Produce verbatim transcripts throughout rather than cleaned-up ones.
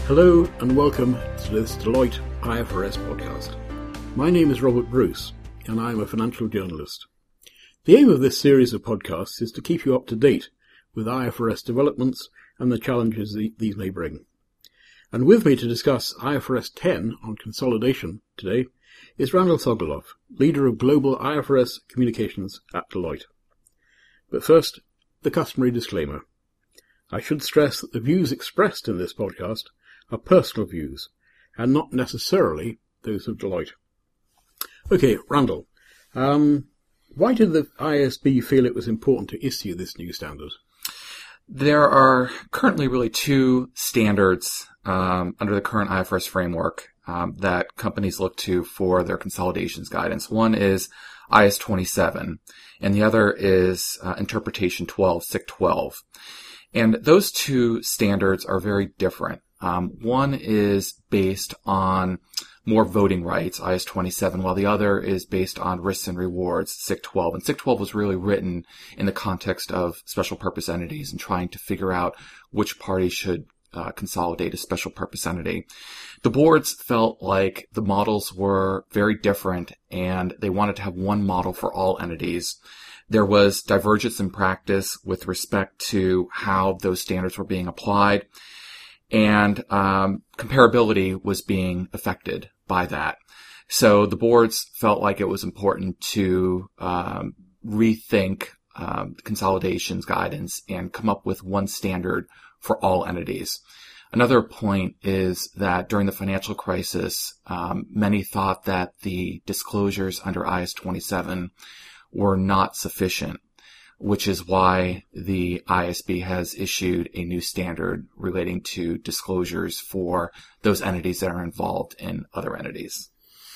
Hello and welcome to this Deloitte I F R S podcast. My name is Robert Bruce and I am a financial journalist. The aim of this series of podcasts is to keep you up to date with I F R S developments and the challenges these may bring. And with me to discuss I F R S ten on consolidation today is Randall Sogoloff, leader of global I F R S communications at Deloitte. But first, the customary disclaimer. I should stress that the views expressed in this podcast are personal views and not necessarily those of Deloitte. Okay, Randall, um, why did the I S B feel it was important to issue this new standard? There are currently really two standards um, under the current I F R S framework um, that companies look to for their consolidations guidance. One is I S twenty-seven, and the other is uh, Interpretation twelve, S I C twelve. And those two standards are very different. Um, one is based on more voting rights, I S twenty-seven, while the other is based on risks and rewards, S I C twelve. And S I C twelve was really written in the context of special purpose entities and trying to figure out which party should uh, consolidate a special purpose entity. The boards felt like the models were very different and they wanted to have one model for all entities. There was divergence in practice with respect to how those standards were being applied, and um, comparability was being affected by that. So the boards felt like it was important to um, rethink um, consolidations guidance and come up with one standard for all entities. Another point is that during the financial crisis, um, many thought that the disclosures under I S twenty-seven were not sufficient, which is why the I S B has issued a new standard relating to disclosures for those entities that are involved in other entities.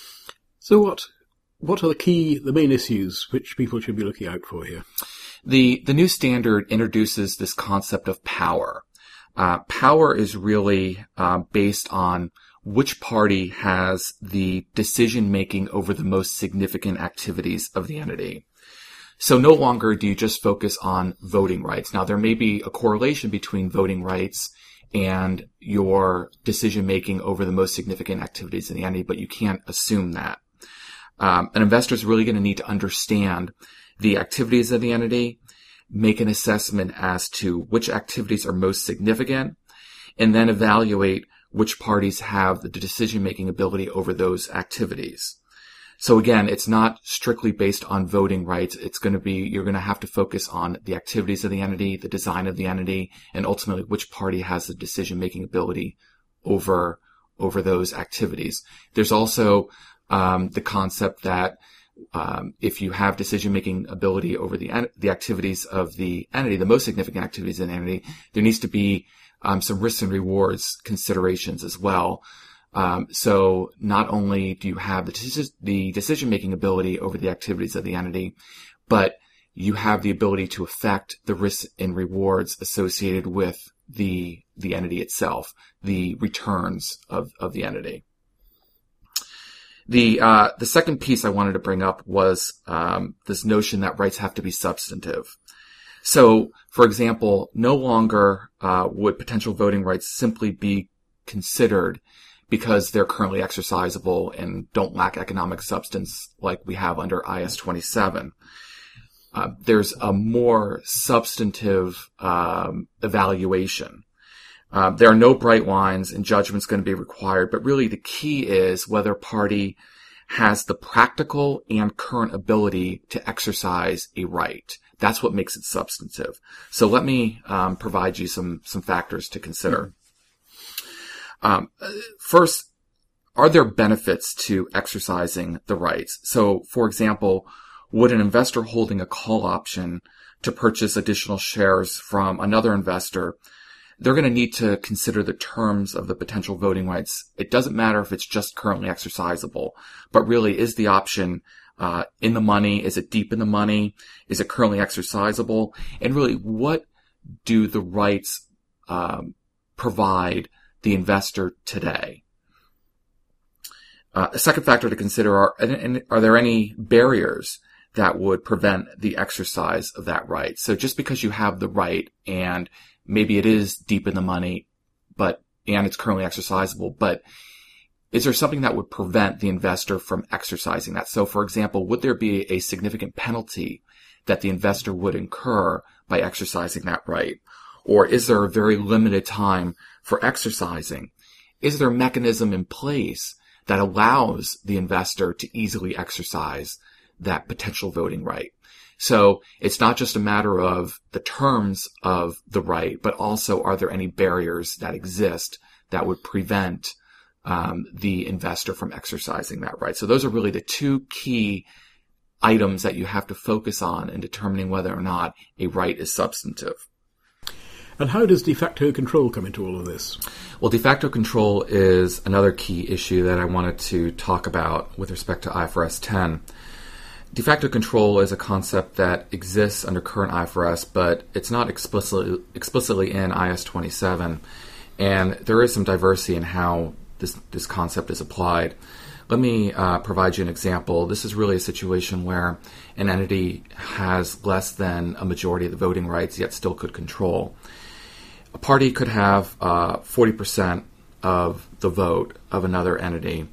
So what what are the key, the main issues which people should be looking out for here? The the new standard introduces this concept of power. Uh, power is really uh, based on which party has the decision-making over the most significant activities of the entity. So no longer do you just focus on voting rights. Now, there may be a correlation between voting rights and your decision-making over the most significant activities in the entity, but you can't assume that. Um, an investor is really going to need to understand the activities of the entity, make an assessment as to which activities are most significant, and then evaluate which parties have the decision-making ability over those activities. So again, it's not strictly based on voting rights. It's going to be, you're going to have to focus on the activities of the entity, the design of the entity, and ultimately which party has the decision-making ability over, over those activities. There's also um, the concept that um, if you have decision-making ability over the the activities of the entity, the most significant activities in the entity, there needs to be um, some risks and rewards considerations as well. Um, so not only do you have the, the decision-making ability over the activities of the entity, but you have the ability to affect the risks and rewards associated with the the entity itself, the returns of, of the entity. The uh, the second piece I wanted to bring up was um, this notion that rights have to be substantive. So, for example, no longer uh, would potential voting rights simply be considered because they're currently exercisable and don't lack economic substance like we have under I S twenty-seven. Uh, there's a more substantive um, evaluation. Uh, there are no bright lines and judgments going to be required, but really the key is whether a party has the practical and current ability to exercise a right. That's what makes it substantive. So let me um, provide you some some factors to consider. Um, first, are there benefits to exercising the rights? So, for example, would an investor holding a call option to purchase additional shares from another investor, they're going to need to consider the terms of the potential voting rights. It doesn't matter if it's just currently exercisable, but really is the option uh, in the money? Is it deep in the money? Is it currently exercisable? And really, what do the rights um, provide the investor today? Uh, a second factor to consider are, are there any barriers that would prevent the exercise of that right? So just because you have the right and maybe it is deep in the money, but and it's currently exercisable, but is there something that would prevent the investor from exercising that? So, for example, would there be a significant penalty that the investor would incur by exercising that right? Or is there a very limited time for exercising? Is there a mechanism in place that allows the investor to easily exercise that potential voting right? So it's not just a matter of the terms of the right, but also are there any barriers that exist that would prevent um, the investor from exercising that right? So those are really the two key items that you have to focus on in determining whether or not a right is substantive. And how does de facto control come into all of this? Well, de facto control is another key issue that I wanted to talk about with respect to I F R S ten. De facto control is a concept that exists under current I F R S, but it's not explicitly explicitly in I S twenty-seven, and there is some diversity in how this, this concept is applied. Let me uh, provide you an example. This is really a situation where an entity has less than a majority of the voting rights, yet still could control. A party could have uh, forty percent of the vote of another entity,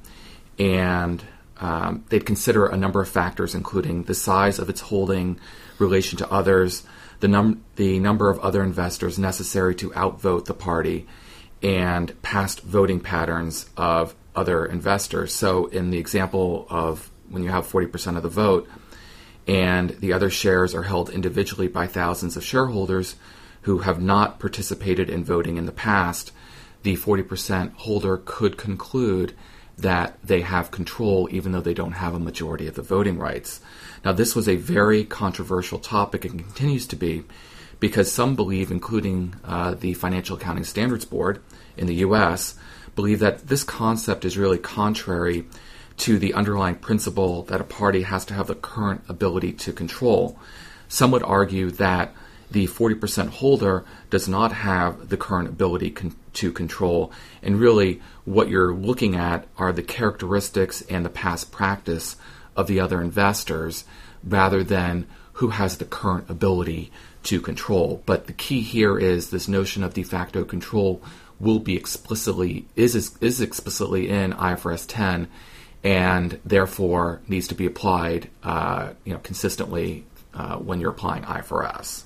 and um, they'd consider a number of factors, including the size of its holding, relation to others, the, num- the number of other investors necessary to outvote the party, and past voting patterns of other investors. So in the example of when you have forty percent of the vote and the other shares are held individually by thousands of shareholders who have not participated in voting in the past, the forty percent holder could conclude that they have control even though they don't have a majority of the voting rights. Now, this was a very controversial topic and continues to be, because some believe, including uh, the Financial Accounting Standards Board in the U S, believe that this concept is really contrary to the underlying principle that a party has to have the current ability to control. Some would argue that the forty percent holder does not have the current ability con- to control, and really what you're looking at are the characteristics and the past practice of the other investors rather than who has the current ability to control. But the key here is this notion of de facto control will be explicitly is is explicitly in I F R S ten, and therefore needs to be applied, uh, you know, consistently uh, when you're applying I F R S.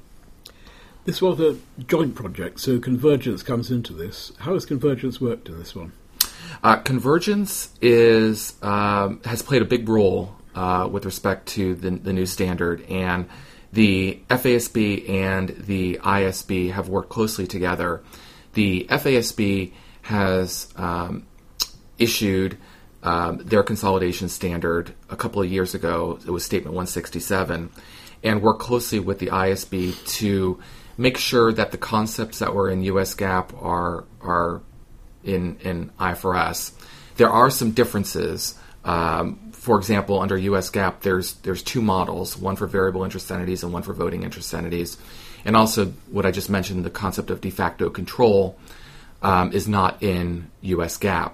This was a joint project, so convergence comes into this. How has convergence worked in this one? Uh, convergence is um, has played a big role uh, with respect to the, the new standard, and the F A S B and the I S B have worked closely together. The F A S B has um, issued um, their consolidation standard a couple of years ago. It was Statement one sixty-seven, and worked closely with the I S B to make sure that the concepts that were in U S GAAP are are in, in I F R S. There are some differences. Um, for example, under U S GAAP, there's there's two models, one for variable interest entities and one for voting interest entities. And also, what I just mentioned, the concept of de facto control um, is not in U S GAAP.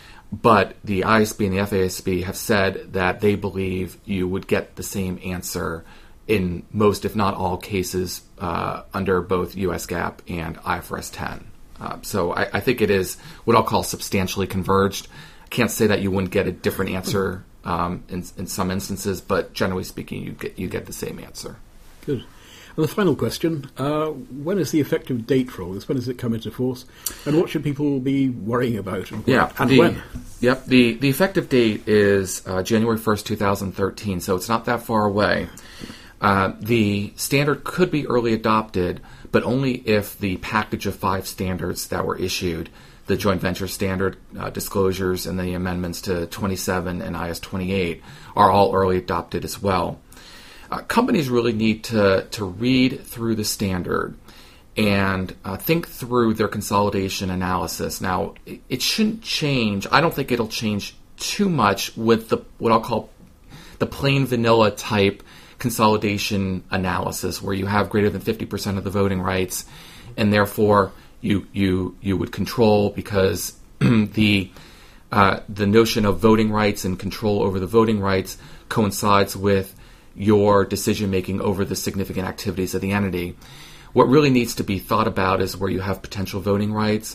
But the I S B and the F A S B have said that they believe you would get the same answer in most, if not all, cases uh, under both U S GAAP and I F R S ten. Uh, so I, I think it is what I'll call substantially converged. I can't say that you wouldn't get a different answer um, in, in some instances, but generally speaking, you get you get the same answer. Good. And the final question, uh, when is the effective date for all this? When does it come into force? And what should people be worrying about? And, yeah, and the, when? Yep, the, the effective date is uh, January first, twenty thirteen, so it's not that far away. Uh, the standard could be early adopted, but only if the package of five standards that were issued, the joint venture standard, uh, disclosures, and the amendments to twenty-seven and I S twenty-eight, are all early adopted as well. Uh, companies really need to, to read through the standard and uh, think through their consolidation analysis. Now, it, it shouldn't change. I don't think it'll change too much with the what I'll call the plain vanilla type consolidation analysis, where you have greater than fifty percent of the voting rights, and therefore you you you would control because the uh, the notion of voting rights and control over the voting rights coincides with your decision making over the significant activities of the entity. What really needs to be thought about is where you have potential voting rights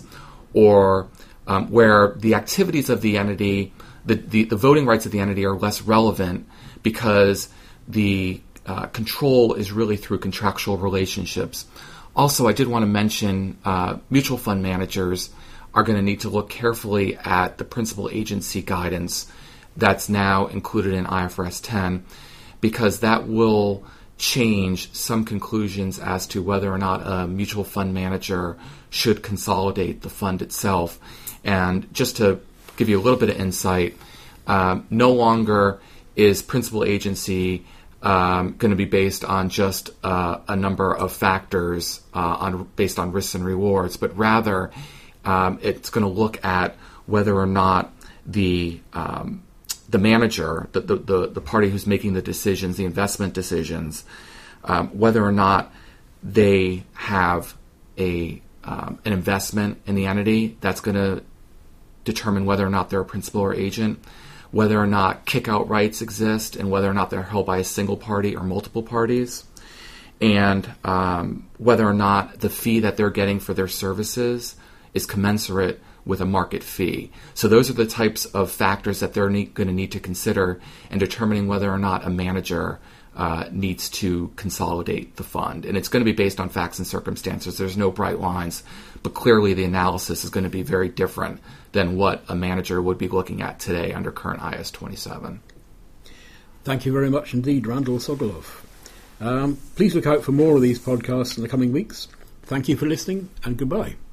or um, where the activities of the entity, the, the, the voting rights of the entity are less relevant because the uh, control is really through contractual relationships. Also, I did want to mention uh, mutual fund managers are going to need to look carefully at the principal agency guidance that's now included in I F R S ten, because that will change some conclusions as to whether or not a mutual fund manager should consolidate the fund itself. And just to give you a little bit of insight, um, no longer is principal agency um, going to be based on just uh, a number of factors uh, on based on risks and rewards, but rather um, it's going to look at whether or not the um, the manager, the, the, the, the party who's making the decisions, the investment decisions, um, whether or not they have a um, an investment in the entity that's going to determine whether or not they're a principal or agent, whether or not kick-out rights exist, and whether or not they're held by a single party or multiple parties, and um, whether or not the fee that they're getting for their services is commensurate with a market fee. So those are the types of factors that they're ne- going to need to consider in determining whether or not a manager uh, needs to consolidate the fund. And it's going to be based on facts and circumstances. There's no bright lines, but clearly the analysis is going to be very different than what a manager would be looking at today under current I S twenty-seven. Thank you very much indeed, Randall Sogoloff. Um, please look out for more of these podcasts in the coming weeks. Thank you for listening, and goodbye.